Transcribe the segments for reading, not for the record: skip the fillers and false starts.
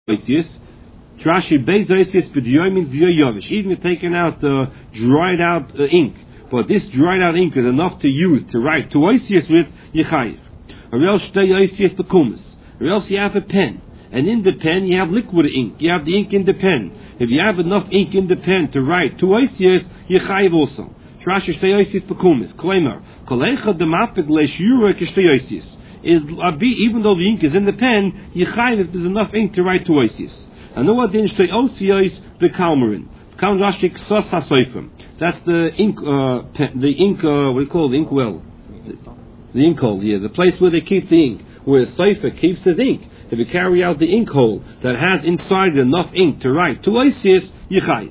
Trashi Beis Oisius B'Diyoy means Diyoy Yovish. Even if taking out the dried out ink, but this dried out ink is enough to use to write to Oisius with Yechayiv. Or else Shtei Oisius B'Kumas. Or else you have a pen, and in the pen you have liquid ink. You have the ink in the pen. If you have enough ink in the pen to write to Oisius, Yechayiv also. Trashi Shtei Oisius B'Kumas. Kleimar Kolecha Demapik Leishura Kishtei Oisius. Is even though the ink is in the pen, Yechayiv if there's enough ink to write to Oisius. And no din shtei osiyos the kalmarin. Kalmashik sos hasoifim. That's the ink. The ink. What do you call the ink well? The ink hole. Yeah, the place where they keep the ink, where a soifer keeps his ink. If you carry out the ink hole that has inside enough ink to write to oisius, yichayiv.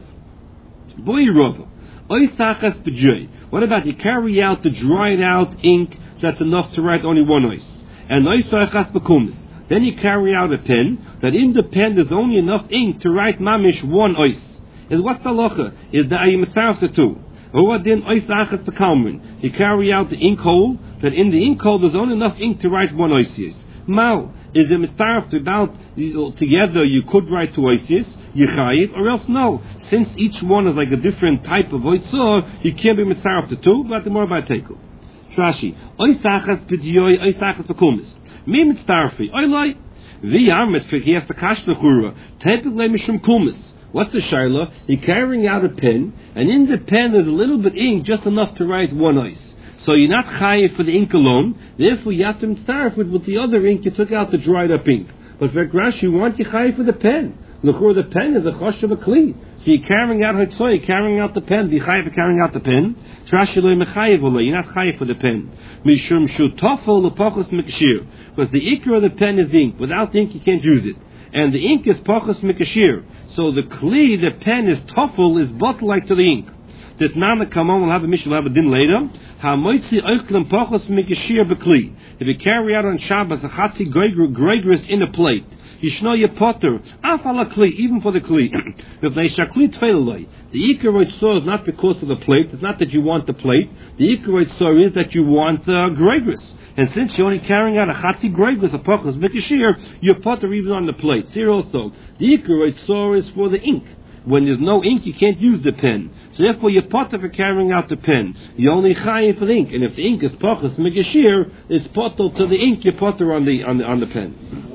Boy rova. Oisachas b'joy. What about you carry out the dried out ink that's enough to write only one ois? And oisachas b'kumis. Then you carry out a pen, that in the pen there's only enough ink to write mamish one ois. Is what's the locha? Is the ayimatzarf the two? Or what then ois achas bekalmin? You carry out the ink hole, that in the ink hole there's only enough ink to write one oisius. Mao, is it mitzarf about together you could write two oisius, yichayiv, or else no. Since each one is like a different type of oitzor, you can't be mitzarf the two, but the more by tekel. Trashi, ois achas b'diyoy, ois achas bekulmis. Me mitzarfi, oilai. Vi armet he has the kash lechura. Tepile mishum kulmis. What's the shaila? You're carrying out a pen, and in the pen there's a little bit ink, just enough to write one ois. So you're not chayiv for the ink alone. Therefore, you have to mitzarf with the other ink. You took out the dried up ink. But for grash, you want you chayiv for the pen. Lechura, the pen is a chosh of a kli. So you're carrying out hitzoy, you're carrying out the pen. Be chayiv for carrying out the pen. Trashi loy mechayiv olay. You're not chayiv for the pen. Mishum shutafel lepachos mikashir. Because the ikra of the pen is ink. Without the ink, you can't use it. And the ink is pachos mikashir. So the kli, the pen is tofel, is bottle like to the ink. That Nana Kamon will have a mission, will have a din later. Ha-moitzi oichlim pachos mikashir bekli. If you carry out on Shabbos a chatzi gregris in a plate, Yishno ye potter, afala kli, even for the kli. If they shakli tveiloi, the ikar saw is not because of the plate. It's not that you want the plate. The ikar saw is that you want gregris. And since you're only carrying out a chatzi gregris, a pachos mikashir, you're potter even on the plate. See also, the ikar saw is for the ink. When there's no ink, you can't use the pen. So therefore, you're potter for carrying out the pen. You only chayiv for the ink. And if the ink is pachos mikashir, it's potter to the ink. You're potter on the pen.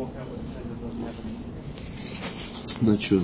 Not sure.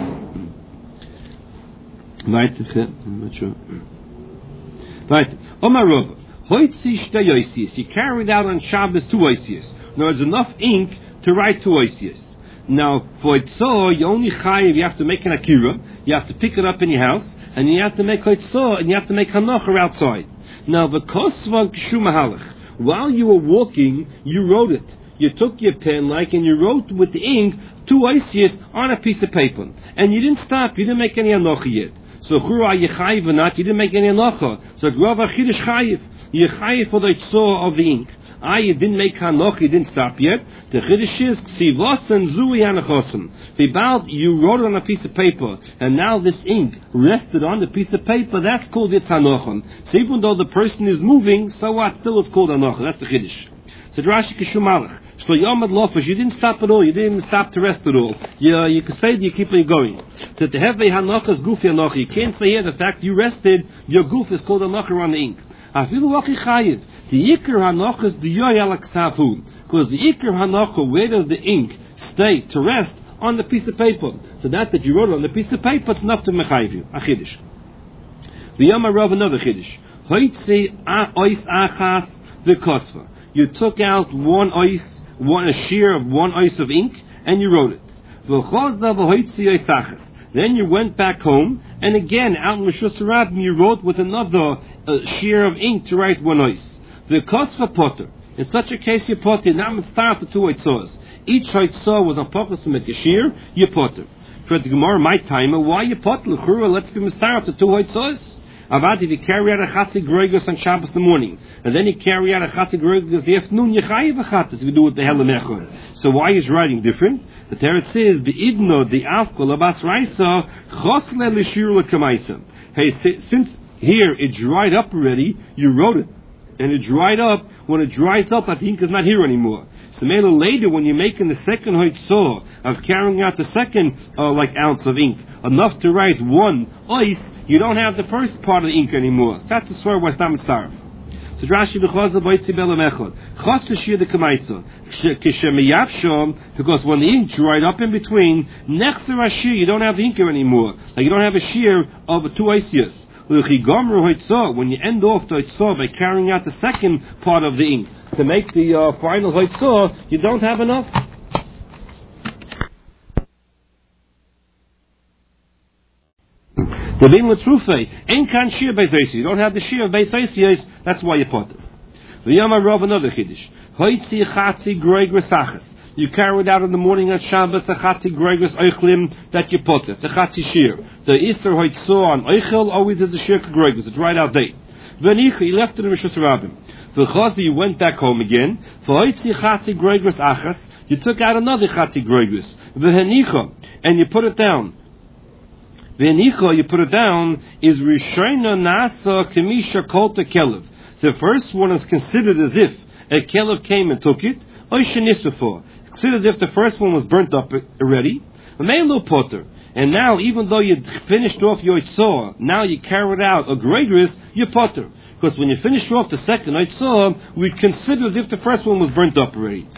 Right, not sure. Right. Omar Rov, hoitzi shtei oisius. You carried out on Shabbos two oisius. Now there's enough ink to write two oisius. Now for itzor, you only chayiv. You have to make an akira. You have to pick it up in your house, and you have to make itzor, and you have to make hanocher outside. Now the kosvan k'shu mahalach. While you were walking, you wrote it. You took your pen, and you wrote with the ink two oisius on a piece of paper, and you didn't stop. You didn't make any hanocha yet. So chura you chayiv or not? You didn't make any hanocha. So grava chidish chayiv. You chayiv for the itzor of the ink. You didn't make hanocha. You didn't stop yet. The chidish is ksivos and zui anachosim. About you wrote it on a piece of paper, and now this ink rested on the piece of paper. That's called its hanocha. So even though the person is moving, so what? Still it's called hanocha. That's the chidish. So Rashi Kishumalach. So Yomad Lofesh, you didn't stop at all. You didn't even stop to rest at all. You could say that you keep on going. So to have a hanocha is goofy hanocha. You can't say here the fact you rested, your goof is called hanocha on the ink. Afilu wachi chayiv. The ikar hanocha is the yoy ala ksafu. Because the ikar hanocha, where does the ink stay to rest? On the piece of paper. So that you wrote on the piece of paper, it's enough to mechayiv you. A chiddush. The Yomar Rav another chiddush. Hoitzi ois achas the kosva. You took out a shear of one ois of ink, and you wrote it. Then you went back home, and again, out in Rishus Rabbim, you wrote with another shear of ink to write one ois. The kosva potter. In such a case, you potter. Now I'm start the two oitzos. Each oitzor was on purpose to make a shear. You potter. For the Gemara, my timer, why you potter? Let's be start the two oitzos. Avad, if you carry out a chatzi gregos on Shabbos in the morning, and then you carry out a chatzi gregos the afternoon, you chayiv a chatzis, you do it the helen echon. So why is writing different? The Teretz says, Be'idno, the afkol, abas raisa, chosle l'shir l'kamaisa. Hey, since here it dried up already, you wrote it. and it dried up. When it dries up, that the ink is not here anymore. So maybe later, when you're making the second hoitzah of carrying out the second ounce of ink, enough to write one ois, you don't have the first part of the ink anymore. So that's the swear why it's not mitzaref. So Rashi b'chazal b'yitzi belamechad chas t'shir the kamaitza k'shemiyavshom, because when the ink dried up in between nechzer ashir, you don't have the ink anymore. Like you don't have a shear of two oisius. When you end off the hoitzah by carrying out the second part of the ink to make the final hoitzah, you don't have enough. The bin with trufe ain't kan shear beisayis. You don't have the shear of beisayis. That's why you put it. The Yama Rav another chiddush. Hoitzi chatzi greg resachas. You carry it out in the morning on Shabbos, a chatzi gregus oichlim that you put it. It's a chatzi shear. The Easter hoitzah on oichel always is a shear kegregus. It's right out date. V'nicha, he left it in Rishus Rabbim. V'chazi, you went back home again. V'hoitzi chatzi gregus achas. You took out another chatzi gregus. V'henicha, and you put it down. V'henicha, you put it down, is Rishona Nasa Kemisha Kolta Kelev. The first one is considered as if a Kelev came and took it. Oishanisafo. Consider as if the first one was burnt up already. Potter. And now, even though you finished off your itzah, now you carried out a gregris, you're potter. Because when you finish off the second itzah, we consider as if the first one was burnt up already.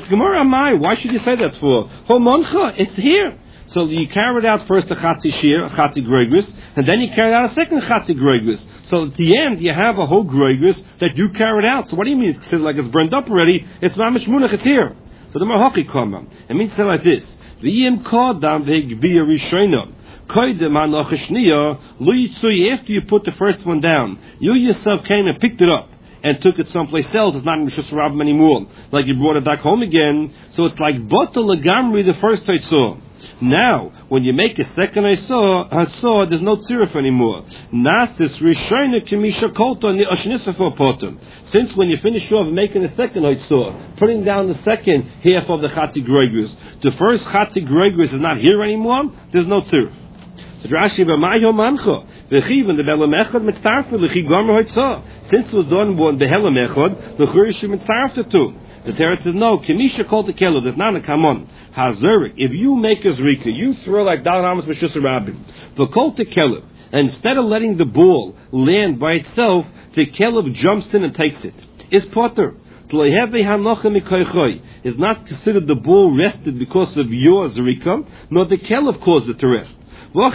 Why should you say that for? Homoncha, it's here. So you carried out first a chatzi shear, a chatzi gregris, and then you carried out a second chatzi gregris. So at the end, you have a whole gregris that you carried out. So what do you mean? It's considered like it's burnt up already. It's mamish munach, it's here. So the Mahaki Kama. It means to like this. V'yim kodam v'gbiya rishona. Koidem ha'nachashniya. Lo yitzui, after you put the first one down, you yourself came and picked it up and took it someplace else. It's not in Rishus Rabbim anymore. Like you brought it back home again. So it's like Batal Lagamri, the first I saw. Now, when you make a second I saw, there's no tziruf anymore. Nasis Rishona Kimisha Kolta Ashnisafo Potem. Since when you finish off making the second I saw, putting down the second half of the Chatzi Gregus, the first Chatzi Gregus is not here anymore, there's no tziruf. So Rashi b'mayo mancho v'chiv the belamechad mitzarfet l'chi gomer hoitzah. Since it was done one behelamechad, the churishim mitzarfet too. The Teretz says no. Kimisha called the kelo. There's not a kamon. Hazurik. If you make a zrika, you throw like Dal Amos b'shus Rabbim. V'kol the kelo. And instead of letting the ball land by itself, the kelo jumps in and takes it. It's potter. Is not considered the ball rested because of your zrika, nor the kelo caused it to rest. When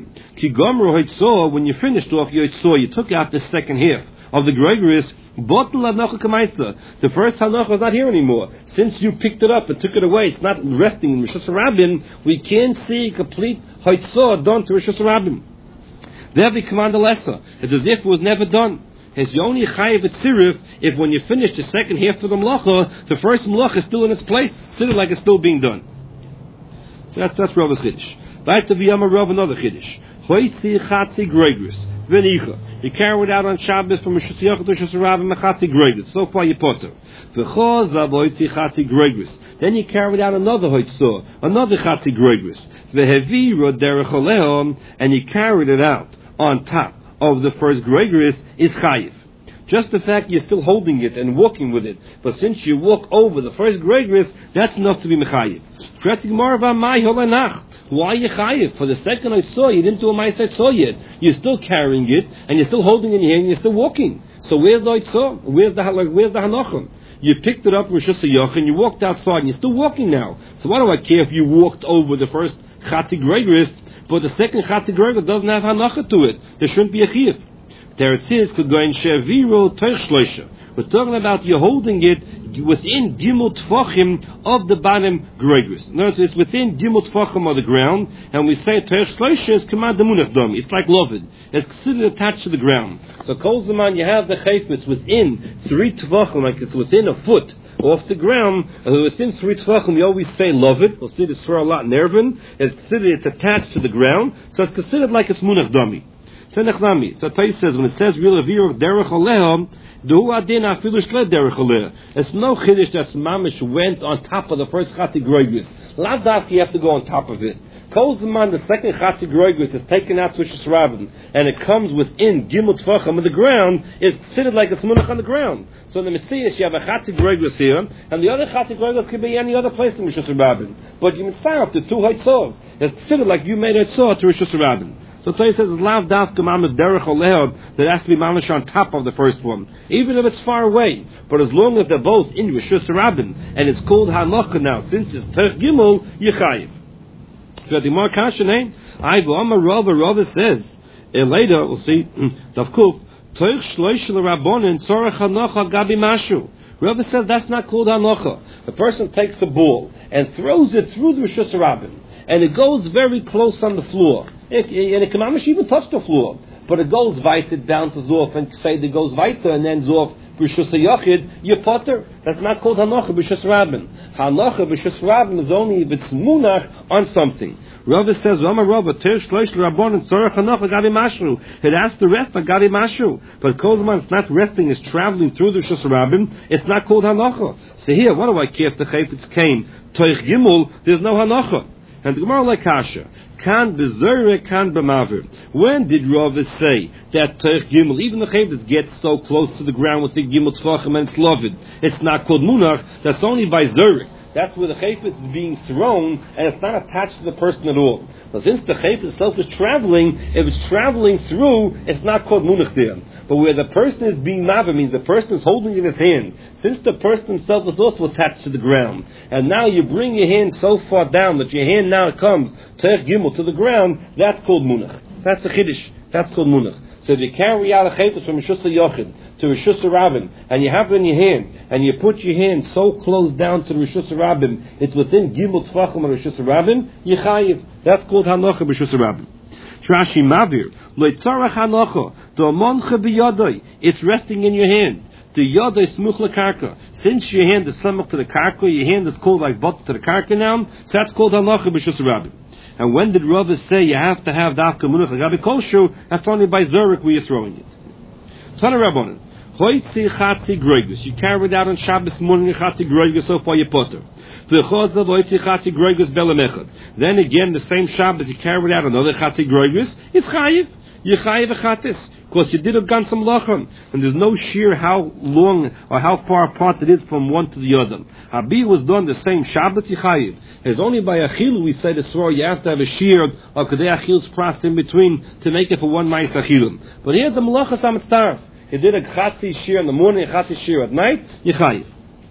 you finished off your itzor, you took out the second half of the Gregoris. The first halacha is not here anymore. Since you picked it up and took it away, it's not resting in Rishus Rabbim. We can't see complete haitzor done to Rishus Rabbim. There we command the lesser. It's as if it was never done. It's only chayiv tzirif if when you finish the second half of the melacha, the first melacha is still in its place, still like it's still being done. So that's Rav's chiddush. Back to V'yama Rav another chiddush. Hoitzi chatzi gregris v'nicha. You carry it out on Shabbos from Rishus Yachid to Rishus Rabbim chatzi gregris. So far you potter. V'chol zav hoitzi chatzi gregris. Then you carry it out another hoitzah, another chatzi gregris. V'hevira derech olehom, and you carried it out on top of the first gregris is chayiv. Just the fact you're still holding it and walking with it, but since you walk over the first gregris, that's enough to be mechayiv. Why are you chayiv? For the second I saw, you didn't do a ma'aseh saw yet. You're still carrying it, and you're still holding it in your hand, and you're still walking. So where's the itzah? Where's the hanachim? You picked it up with Rishus Yachid, you walked outside, and you're still walking now. So why do I care if you walked over the first chatzi gregris, but the second chatzi gregris doesn't have hanacha to it? There shouldn't be a chiyuv. There it says, we're talking about you holding it within Gimel Tfachim of the bottom Gregris. Notice it's within Gimel Tfachim of the ground, and we say Teich Shloisha is Command Munach Dami. It's like Lovid. It's considered attached to the ground. So Kol Zaman, you have the Chayfetz within 3 Tfachim, like it's within a foot off the ground, and within 3 Tfachim, we always say Lovid. We'll see this for a lot in Erevin. It's considered it's attached to the ground, so it's considered like it's Munach Dami. So Tais says, when it says real avir derech oleh, it's no chiddush that mamish went on top of the first chatzi gregis. Lav dafki you have to go on top of it. Kolzman, the second Chatzi Groigos is taken out to Rishus Rabbin, and it comes within Gimel Tvachim of the ground, it's considered like a Smunach on the ground. So in the Metzias, you have a Chatzi Groigos here, and the other Chatzi Groigos could be any other place in Rishus Rabbin. But you mitzvah the two Haitzos. It's considered like you made a Haitzah to Rishus Rabbin. So Tzai says it's lav dafka mamish derech oleha that has to be mamish on top of the first one, even if it's far away. But as long as they're both in Rishus Rabbin and it's called hanocha now, since it's Terch Gimel Yechayiv. So the more kasha name, I've Amar Rava says later we'll see Davkuf Terch Shloish LeRabbonin Tzorach Hanocha Gabi Mashu. Rava says that's not called hanocha. The person takes the ball and throws it through the Rishus Rabbin, and it goes very close on the floor. And it can almost even touch the floor, but it goes weiter down to Zof and say it goes weiter and then Zof b'Rishus Yachid, you potter. That's not called hanocha b'Rishus Rabbin. Hanocha b'Rishus Rabbin is only if it's munach on something. Rava says, Rama Rava, Ter Shloish L'Rabbon and Tzorach Hanocha Gabi Mashru. It has to rest on Gabi Mashru. But Kolzman, it's not resting, it's traveling through the Rishus Rabbin. It's not called hanocha. So here, what do I care if the Chayfetz came? Toich Gimel, there's no hanocha. And the Gemara like Kasha, kan bezerek, kan b'mavir. When did Rava say that Teich Gimel, even the Chayfetz gets so close to the ground with the Gimel Tzvachim and it's loved, it's not called Munach, that's only by Zerek. That's where the Chayfetz is being thrown and it's not attached to the person at all. But since the Chayfetz itself is traveling, if it's traveling through, it's not called Munach there. But where the person is being Mavir means the person is holding it in his hand. Since the person himself is also attached to the ground, and now you bring your hand so far down that your hand now comes Teich Gimel to the ground, that's called Munach. That's the Chiddush. That's called Munach. So if you carry out a Chayfetz from Rishus Yochid to Rishus Rabbin, and you have it in your hand, and you put your hand so close down to Rishus Rabbin, it's within Gimel Tzvachim of Rishus Rabbin, Yechayiv. That's called Hanocha b'Rishus Rabbin. Trashi Mavir, Loitzarach Hanocha, Domoncha b'Yodoi, it's resting in your hand. The Yodoi Smuch L'Karka. Since your hand is smuch to the Karka, your hand is called like butt to the Karka now, so that's called Hanocha b'Rishus Rabbin. And when did Rava say you have to have Dafka Munach Gabi Koshu? That's only by Zurich where you're throwing it. Tana Rabbanan. Hoitzi Chatzi Groigos. You carry it out on Shabbos morning, Chatzi Groigos, so far you potter. Then again, the same Shabbos, you carry it out another Chatzi Groigos, it's Chayiv. You Chayiv a Chatis. Because you did a Gansam Lachem. And there's no sheer how long or how far apart it is from one to the other. Habi was done the same Shabbos, you Chayiv. It's only by Achil we say the Sroh, you have to have a shear or Kadei Achil's pras in between to make it for one Ma'is Achilim. But here's the Malachas HaMatzaref. You did a Chatzi shear in the morning, a Chatzi shear at night, you Chayiv.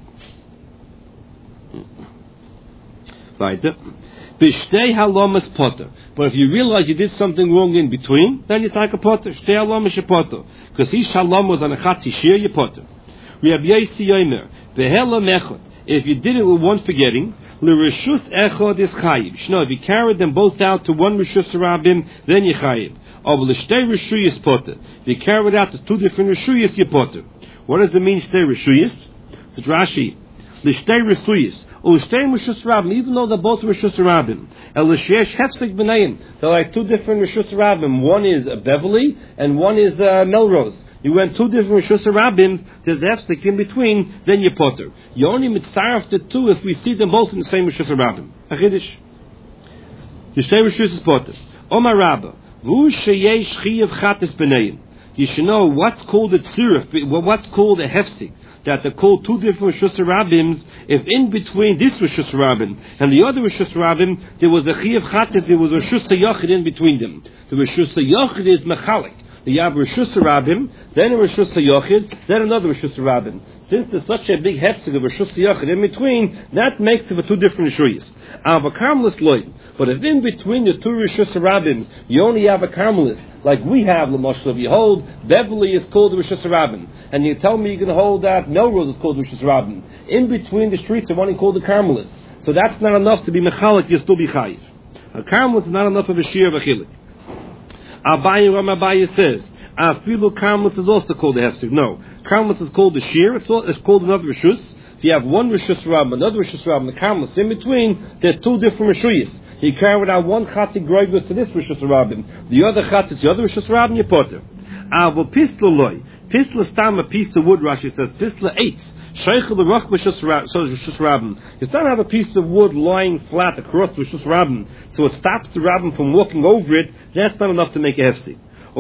Weiter. B'shtei halomas potter. But if you realize you did something wrong in between, then you take a potter. Shtei halomas potter. Because each halom was on a Chatzi shear, you potter. Rabbi Yosi Yomer, v'hela mechot. If you did it with one forgetting, l'reshus echod is chayiv. Shno, if you carried them both out to one reshus rabbim, then you chayiv. Or l'shtei reshuyis potter. If you carried out to two different reshuyis, you potter. What does it mean, shtei reshuyis? It's Rashi. L'shtei reshuyis. Even though they're both Rishus Rabbim, they're like two different Rishus Rabbim. One is Beverly and one is Melrose. You went two different Rishus Rabbim. There's hefsek in between. Then you potter. You only mitzaref the two if we see them both in the same Rishus Rabbim. Achidish. Yishtei Rishus potter. Omar Rabba. Vu sheyesh chiyav chatis b'neim. You should know what's called a tziruf, what's called a hefsek. That they're called two different Rishus Rabbims, if in between this Rishus Rabbim and the other Rishus Rabbim, there was a Chiyav Chatis, there was a Rishus Yochid in between them. The Rishus Yochid is Mechalik. You have Rishus Rabbim, then a Rishus Yochid, then another Rishus Rabbim. Since there's such a big hefsek of Rishus Yochid in between, that makes it for two different Rishuyas. But if in between the two Rishus Rabbims, you only have a Karmelis, like we have, L'moshel, if you hold Beverly is called the Rishus Rabbim, and you tell me you can hold that Melrose is called the Rishus Rabbim. In between the streets, are one called the Karmelis. So that's not enough to be Mechalik, you'll still be Chayiv. A Karmelis is not enough of a Shir of a Chilik. Abaye says, Afilu Karmelis is also called the Hefsek. No, Karmelis is called the Shir, it's called another Rishus. If you have one Rishus Rabbim, another Rishus Rabbim, the Karmelis, in between, there are two different Rishuyas. He carried out one Chatzi Groigos to this Rishus Rabbim, the other Chatzi, the other Rishus Rabbim, you potter. Avo Pisla Loi. Pisla Stam, a piece of wood, Rashi says, Pisla 8. Sheichel the Roch B'Shus Rabbin. You don't have a piece of wood lying flat across the B'Shus Rabbin, so it stops the Rabbin from walking over it. That's not enough to make a hefsek.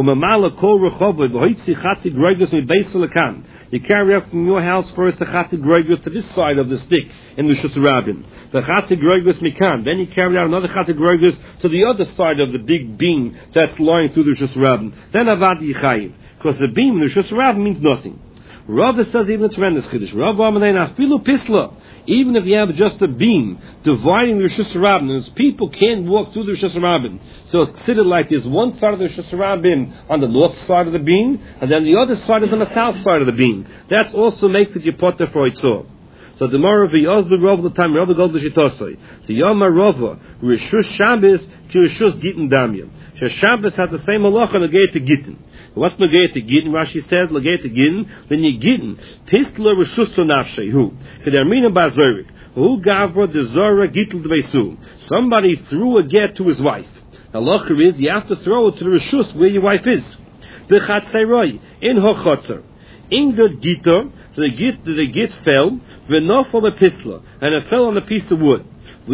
You carry up from your house first the Chatzig Greigus to this side of the stick in the Shus Rabbin. The Chatzig Greigus Mikan. Then you carry out another Chatzig Greigus to the other side of the big beam that's lying through the Shus Rabbin. Then Avad Yichayiv. Because the beam in the Shus Rabbin means nothing. Rav says even a tremendous chiddush. Rav Amalei Afilu Pisla. Even if you have just a beam dividing the Rosh Hashanah, and people can't walk through the Rosh Hashanah, so it's considered like there's one side of the Rosh Hashanah on the north side of the beam, and then the other side is on the south side of the beam. That also makes it your potter for Itzor. So the Mara v'yaz the Rav the time Rav goes to Shitosai. The Yama Rava Rishus Shabbos to Rishus Gittin Damya. Shabbos has the same halacha negate to Gittin. What's negate to Gittin? Rashi says negate to Gittin. Then you Gittin Pistler Rishus to Nafshe who Kedermina Bazorik who Gavra the Zora Gittel Dveisu. Somebody threw a get to his wife. The halacha is you have to throw it to the Rishus where your wife is. The Chatzeroi in her Chotzer. In the Gitter. So the git fell, v'nofal epistla, and it fell on a piece of wood.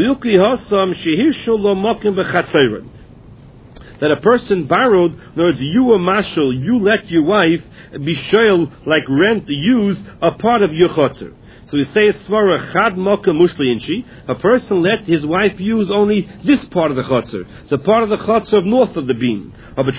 That a person borrowed, in other words, you a mashal, you let your wife be shoyl, like rent, use a part of your chotzer. So we say it's svara chad moka mushliinchi. A person let his wife use only this part of the chotzer, the part of the chotzer of north of the beam.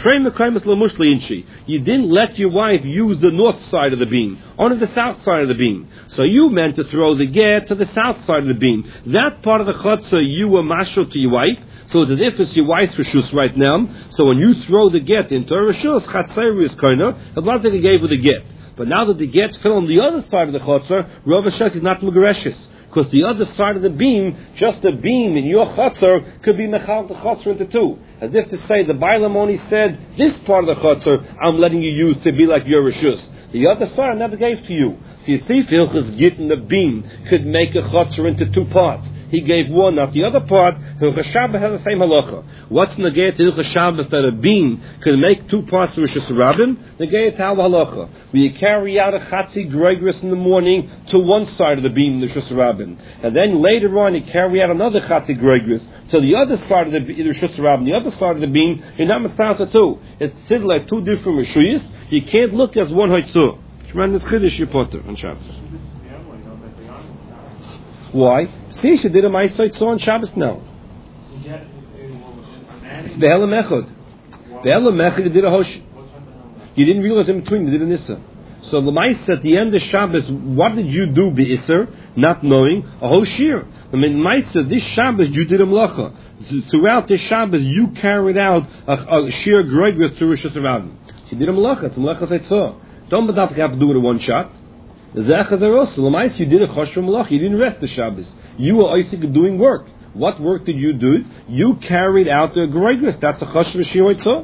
You didn't let your wife use the north side of the beam, only the south side of the beam. So you meant to throw the get to the south side of the beam. That part of the chotzer you were mashal to your wife. So it's as if it's your wife's reshus right now. So when you throw the get into a reshus, chatzayru is koina. The blood that he gave with the get. But now that the get fell on the other side of the chotzer, Rav Shach is not megareshes. Because the other side of the beam, just a beam in your chotzer, could be mechal the chotzer into two. As if to say, the Bailam only said, this part of the chotzer, I'm letting you use to be like your reshus. The other side I never gave to you. So you see, if Hilchas Gittin the beam could make a chotzer into two parts. He gave one, not the other part. Hilchas Shabbos has the same halacha. What's negate to Hilchas Shabbos that a beam can make two parts of Rosh Hashanah? Negate to halacha. When you carry out a Chatzi Gregris in the morning to one side of the beam in the Rosh Hashanah, and then later on you carry out another Chatzi Gregris to the other side of the Rosh Hashanah, the other side of the beam, you're not mitzvah to two. It's still like two different Rishuyas. You can't look as one Haitzur. Tremendous Chiddush your potter on Shabbos. Why? See, she did a Ma'aseh on Shabbos now. The Elam Echad. The Elam Echad did a Hosh. You didn't realize in between, they did an Issa. So the Ma'aseh at the end of Shabbos, what did you do be Isser? Not knowing a Hoshir. I mean, Ma'aseh, this Shabbos you did a Melacha. Throughout this Shabbos you carried out a Shir Gregris to Rosh Hashanah. She did a Melacha. It's a Melacha Zaitzah. Don't have to do it in one shot. You did a Chosh from Malach. You didn't rest the Shabbos. You were Isaac doing work. What work did you do? You carried out the Gregris. That's a Chosh from Shir Haitzah. It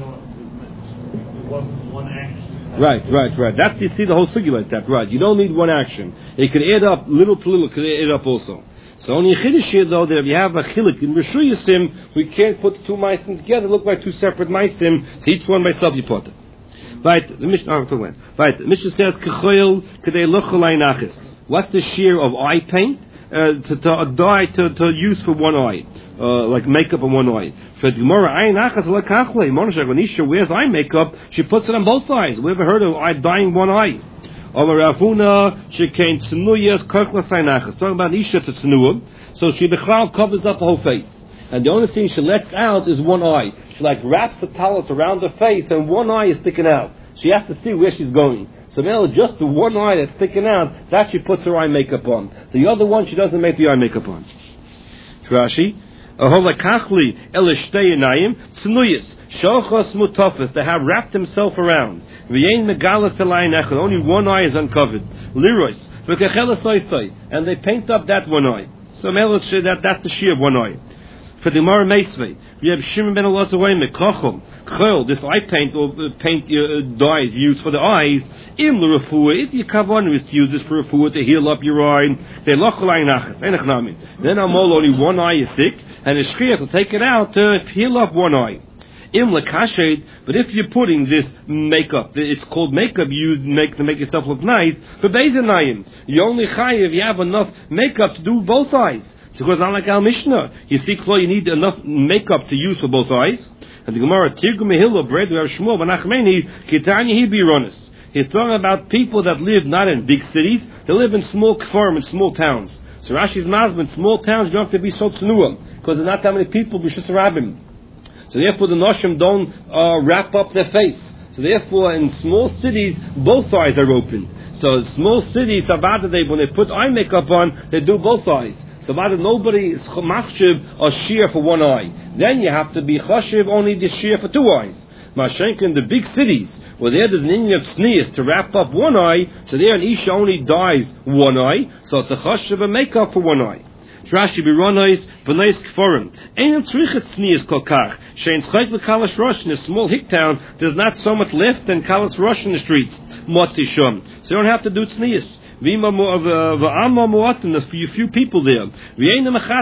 wasn't one action. Right. That's, you see the whole sugi like that. Right. You don't need one action. It could add up, little to little, could add up also. So only Chiddush here, though, that if you have a chilik in Rishu Yisim, we can't put the two meisim together. Look like two separate meisim. So each one by itself you put it. Right, the Mishnah says, "Kechoil kedei lochalei nachis." What's the shear of eye paint? To use for one eye, like makeup on one eye. For the Gemara, eye nachas lekachle. When Isha wears eye makeup, she puts it on both eyes. We ever heard of eye dyeing one eye? Ravuna shekain tznuyas kochlas eye nachas. Talking about Isha to tznua, so she bechal covers up the whole face. And the only thing she lets out is one eye. She like wraps the towels around her face and one eye is sticking out. She has to see where she's going. So now just the one eye that's sticking out, that she puts her eye makeup on. The other one she doesn't make the eye makeup on. Rashi, Aholakachli elishtei enayim tznuyis shochos mutafis. They have wrapped himself around. V'yein megalas elayin echad. Only one eye is uncovered. Lirois v'kachela soitzai, and they paint up that one eye. So that's the shear of one eye. For the Gemara Meisvei, we have Shimon ben Elazar Mekochel, Chol, this eye paint or dye is used for the eyes. Im l'refuah, if your kavanah is to use this for refuah to heal up your eye, they lochalai nachas, enach namin. Then Amol only one eye is sick, and the shchiach will take it out to heal up one eye. Im lekashet, but if you're putting this makeup, it's called makeup, you make to make yourself look nice. But bezenayim, you only chayiv if you have enough makeup to do both eyes. Because not like our Mishnah, you see, you need enough makeup to use for both eyes. And the Gemara Tirgum Mehillah, Bread Rav Shmuel Benachmeni, Kitanya he Bironis. He's talking about people that live not in big cities, they live in small kfarim, in small towns. So Rashi's mazman, small towns, you don't have to be so tznuah, because there's not that many people, b'shus rabbim. So therefore the Noshim don't wrap up their face. So therefore in small cities, both eyes are open. So small cities, when they put eye makeup on, they do both eyes. So nobody is machshiv or shear for one eye. Then you have to be chashiv only the shear for two eyes. Mashenk in the big cities, where there's an Indian of sneeze to wrap up one eye, so there an Isha only dyes one eye, so it's a chashiv and makeup for one eye. Rashi bironois v'neis kforim. Ein tzrichet sneeze kolkach. Shein tzchayt v'kalas rosh in a small hick town. There's not so much left than kalas rosh in the streets. Motzi shum. So you don't have to do sneeze. The few people there. There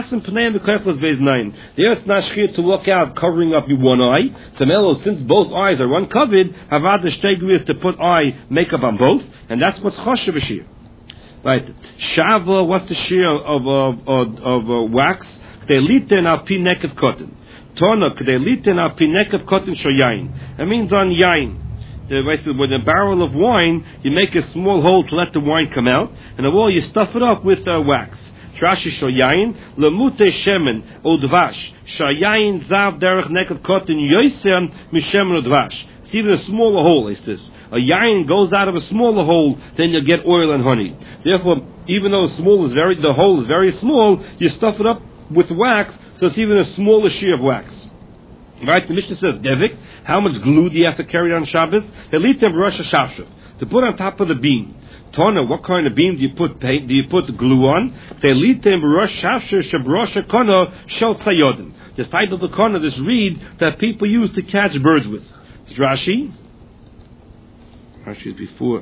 it's not shchir to look out covering up your one eye. So since both eyes are uncovered, havad the shtegu is to put eye makeup on both, and that's what's choshev b'shir. Right? Shava, what's the shear of wax? They liten al pi neked cotton. Tona, they liten al pi neked cotton shoyayin. That means on yayin. With a barrel of wine, you make a small hole to let the wine come out, and the wall you stuff it up with wax. Trashi shoyayin, lemute shemen odvash. Shoyayin zav derech neked cotton yoisem mishemen odvash. It's even a smaller hole, is this. A yayin goes out of a smaller hole, then you get oil and honey. Therefore, even though the hole is very small, you stuff it up with wax, so it's even a smaller shear of wax. Right? The Mishnah says, Devik, how much glue do you have to carry on Shabbos? Elitem Rosh Hashavshav, to put on top of the beam. Tona, what kind of beam do you put glue on? Elitem Rosh Hashavshav Shabrosh Kono Shel Tzayodim. This type of the kono, this reed that people use to catch birds with. It's Rashi. Rashi is before.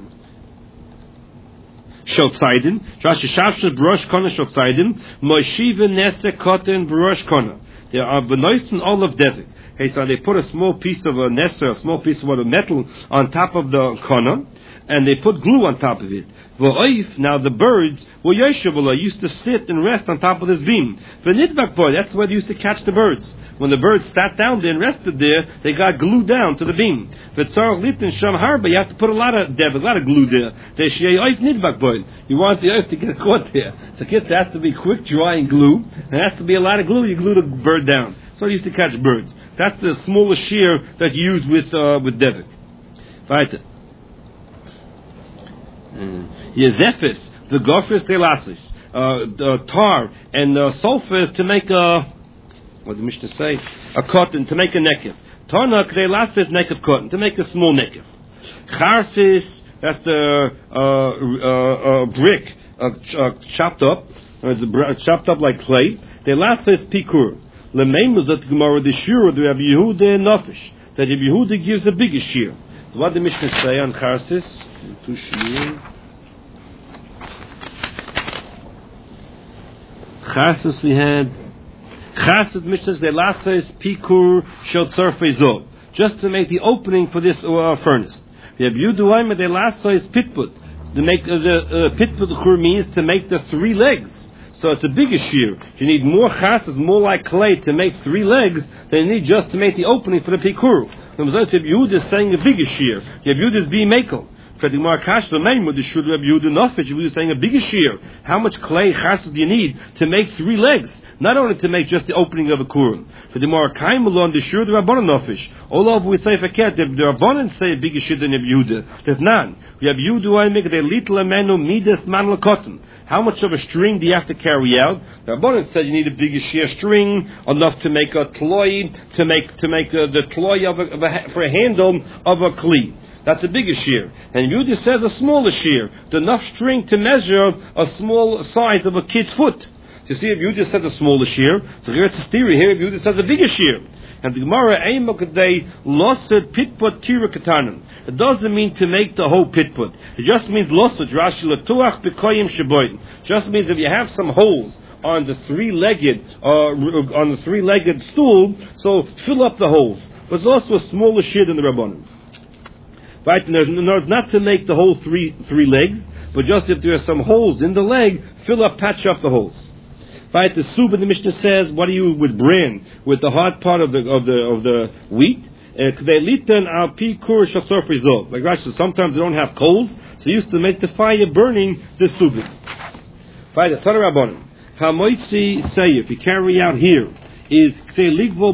Shel Tzaydin. Rashi Shavshav Brosh Kono Shel Tzaydin. Moshiva Nese Koten Brosh Kono. They are benoist and all of devik. Okay, so they put a small piece of a nesser, a small piece of metal on top of the kona, and they put glue on top of it. Now the birds used to sit and rest on top of this beam. That's where they used to catch the birds. When the birds sat down there and rested there, they got glued down to the beam. You have to put a lot of glue there. You want the earth to get caught there. So it has to be quick drying glue. There has to be a lot of glue. You glue the bird down. So they used to catch birds. That's the smallest shear that you use with devik. Right. Yezefis, the gofres telasis, tar and sulfur to make what did the Mishnah say? A cotton, to make a nekev. Tana telasis nekev cotton, to make a small nekev. Charsis, that's the brick chopped up, chopped up like clay. Telasis pikur. Lemeimus that Gemara the shur the Rabbi Yehuda Nafish, that Rabbi Yehuda gives a bigger shear. So what did the Mishnah say on Charsis? Chasus we had Chasus Mishnahs the last is Pikur Shot Surfezov, just to make the opening for this furnace. The Abuduaim the last is Pitput. To make the Pitput means to make the three legs. So it's a bigger shear. You need more Chasus, more like clay to make three legs than you need just to make the opening for the Pikur. The Yehuda is saying a bigger shear. The Yehuda is being makel. The Yehuda is saying a bigger shear. How much clay chassid do you need to make three legs? Not only to make just the opening of a kurim. For the Marakaim alone, the shur the Rabbanan Nafish. All of we say forget the Rabbanan say a bigger shear than Yehuda. There's none. We have Yehuda I make a little amenu midas man cotton. How much of a string do you have to carry out? The Rabbanan said you need a bigger shear string, enough to make a tloy, to make the tloy for a handle of a kli. That's a bigger shear. And Yehuda says a smaller shear. Enough string to measure a small size of a kid's foot. You see, if Yehuda says a smaller shear, so here it's a theory. Here, if Yehuda says a bigger shear. And the Gemara, lost pitput kira katanim. It doesn't mean to make the whole pitput. It just means lost Rashi latuach b'koyim sheboyim. Just means if you have some holes on the three-legged stool, so fill up the holes. was also a smaller shid in the Rabbanim. Right? And there's not to make the whole three legs, but just if there are some holes in the leg, patch up the holes. Right? The soup in the Mishnah says, what do you with bran? With the hard part of the wheat? Like Rashi, sometimes they don't have coals, so you used to make the fire burning the subin. Right? The Torah Rabbanim. Hamoitzi Seif, you carry out here, is